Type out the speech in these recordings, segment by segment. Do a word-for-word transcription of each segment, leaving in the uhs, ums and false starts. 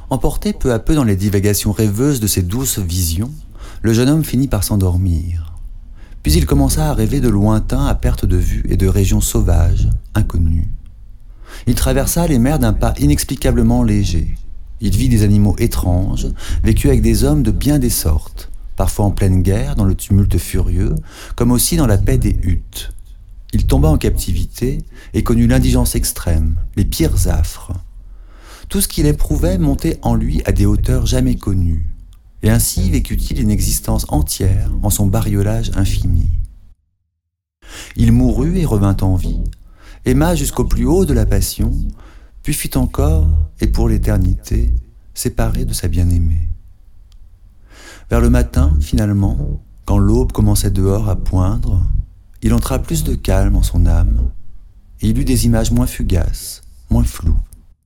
Emporté peu à peu dans les divagations rêveuses de ces douces visions, le jeune homme finit par s'endormir. Puis il commença à rêver de lointains à perte de vue et de régions sauvages, inconnues. Il traversa les mers d'un pas inexplicablement léger. Il vit des animaux étranges, vécut avec des hommes de bien des sortes, parfois en pleine guerre, dans le tumulte furieux, comme aussi dans la paix des huttes. Il tomba en captivité et connut l'indigence extrême, les pires affres. Tout ce qu'il éprouvait montait en lui à des hauteurs jamais connues, et ainsi vécut-il une existence entière en son bariolage infini. Il mourut et revint en vie, aima jusqu'au plus haut de la passion, puis fut encore, et pour l'éternité, séparé de sa bien-aimée. Vers le matin, finalement, quand l'aube commençait dehors à poindre, il entra plus de calme en son âme, et il eut des images moins fugaces, moins floues.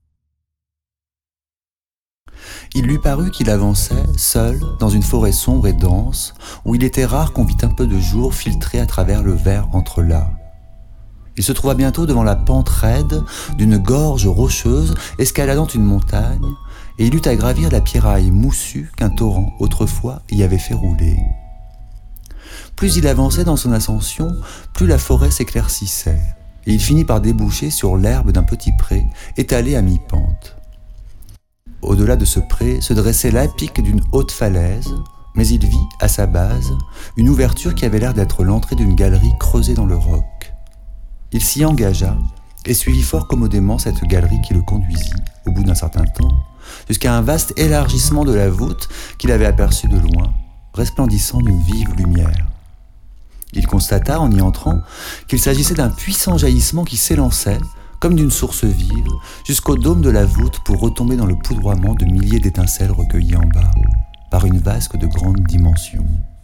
Il lui parut qu'il avançait, seul, dans une forêt sombre et dense, où il était rare qu'on vît un peu de jour filtrer à travers le vert entrelacs. Il se trouva bientôt devant la pente raide d'une gorge rocheuse escaladant une montagne, et il eut à gravir la pierraille moussue qu'un torrent, autrefois, y avait fait rouler. Plus il avançait dans son ascension, plus la forêt s'éclaircissait, et il finit par déboucher sur l'herbe d'un petit pré, étalé à mi-pente. Au-delà de ce pré se dressait l'apic d'une haute falaise, mais il vit, à sa base, une ouverture qui avait l'air d'être l'entrée d'une galerie creusée dans le roc. Il s'y engagea et suivit fort commodément cette galerie qui le conduisit, au bout d'un certain temps, jusqu'à un vaste élargissement de la voûte qu'il avait aperçu de loin, resplendissant d'une vive lumière. Il constata, en y entrant, qu'il s'agissait d'un puissant jaillissement qui s'élançait, comme d'une source vive, jusqu'au dôme de la voûte pour retomber dans le poudroiement de milliers d'étincelles recueillies en bas, par une vasque de grande dimension.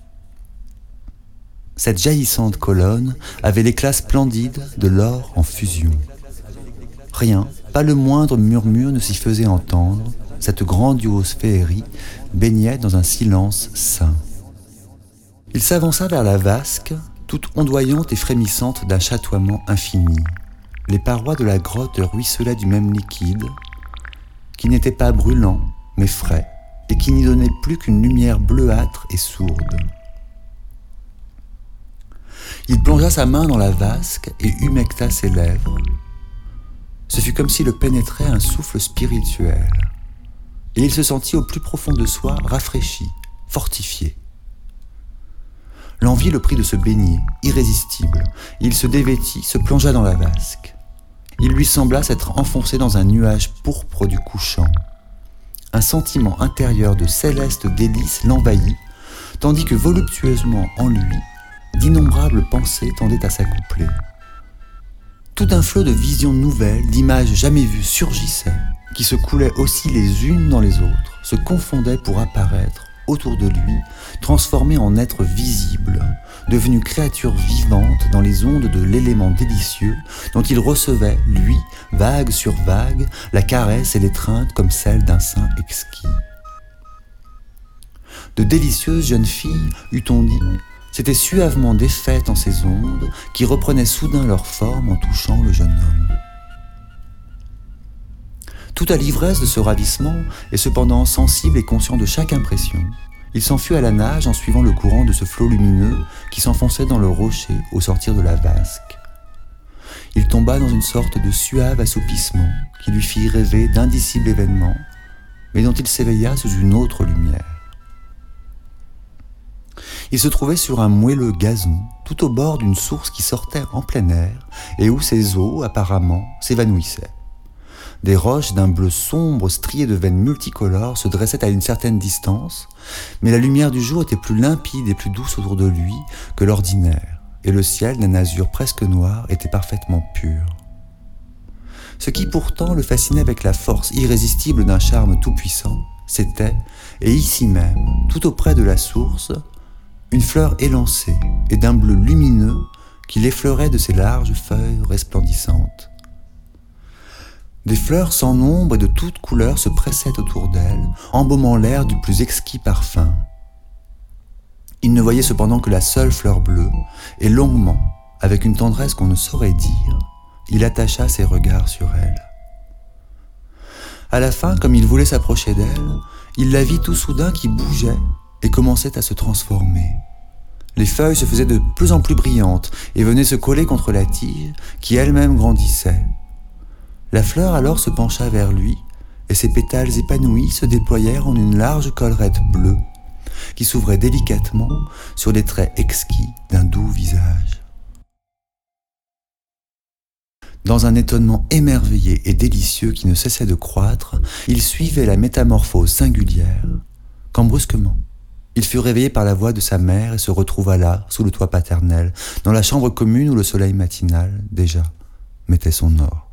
Cette jaillissante colonne avait l'éclat splendide de l'or en fusion. Rien, pas le moindre murmure ne s'y faisait entendre, cette grandiose féerie baignait dans un silence sain. Il s'avança vers la vasque, toute ondoyante et frémissante d'un chatoiement infini. Les parois de la grotte ruisselaient du même liquide, qui n'était pas brûlant, mais frais, et qui n'y donnait plus qu'une lumière bleuâtre et sourde. Il plongea sa main dans la vasque et humecta ses lèvres. Ce fut comme si le pénétrait un souffle spirituel, et il se sentit au plus profond de soi rafraîchi, fortifié. L'envie le prit de se baigner, irrésistible. Il se dévêtit, se plongea dans la vasque. Il lui sembla s'être enfoncé dans un nuage pourpre du couchant. Un sentiment intérieur de céleste délice l'envahit, tandis que voluptueusement en lui, d'innombrables pensées tendaient à s'accoupler. Tout un flot de visions nouvelles, d'images jamais vues surgissait, qui se coulaient aussi les unes dans les autres, se confondaient pour apparaître autour de lui, transformé en être visible, devenu créature vivante dans les ondes de l'élément délicieux dont il recevait, lui, vague sur vague, la caresse et l'étreinte comme celle d'un sein exquis. De délicieuses jeunes filles, eût-on dit, s'étaient suavement défaites en ces ondes qui reprenaient soudain leur forme en touchant le jeune homme. Tout à l'ivresse de ce ravissement, et cependant sensible et conscient de chaque impression, il s'enfuit à la nage en suivant le courant de ce flot lumineux qui s'enfonçait dans le rocher au sortir de la vasque. Il tomba dans une sorte de suave assoupissement qui lui fit rêver d'indicibles événements, mais dont il s'éveilla sous une autre lumière. Il se trouvait sur un moelleux gazon, tout au bord d'une source qui sortait en plein air et où ses eaux, apparemment, s'évanouissaient. Des roches d'un bleu sombre striées de veines multicolores se dressaient à une certaine distance, mais la lumière du jour était plus limpide et plus douce autour de lui que l'ordinaire, et le ciel d'un azur presque noir était parfaitement pur. Ce qui pourtant le fascinait avec la force irrésistible d'un charme tout-puissant, c'était, et ici même, tout auprès de la source, une fleur élancée et d'un bleu lumineux qui l'effleurait de ses larges feuilles resplendissantes. Des fleurs sans nombre et de toutes couleurs se pressaient autour d'elle, embaumant l'air du plus exquis parfum. Il ne voyait cependant que la seule fleur bleue, et longuement, avec une tendresse qu'on ne saurait dire, il attacha ses regards sur elle. À la fin, comme il voulait s'approcher d'elle, il la vit tout soudain qui bougeait et commençait à se transformer. Les feuilles se faisaient de plus en plus brillantes et venaient se coller contre la tige qui elle-même grandissait. La fleur alors se pencha vers lui et ses pétales épanouis se déployèrent en une large collerette bleue qui s'ouvrait délicatement sur les traits exquis d'un doux visage. Dans un étonnement émerveillé et délicieux qui ne cessait de croître, il suivait la métamorphose singulière, quand brusquement, il fut réveillé par la voix de sa mère et se retrouva là, sous le toit paternel, dans la chambre commune où le soleil matinal, déjà, mettait son or.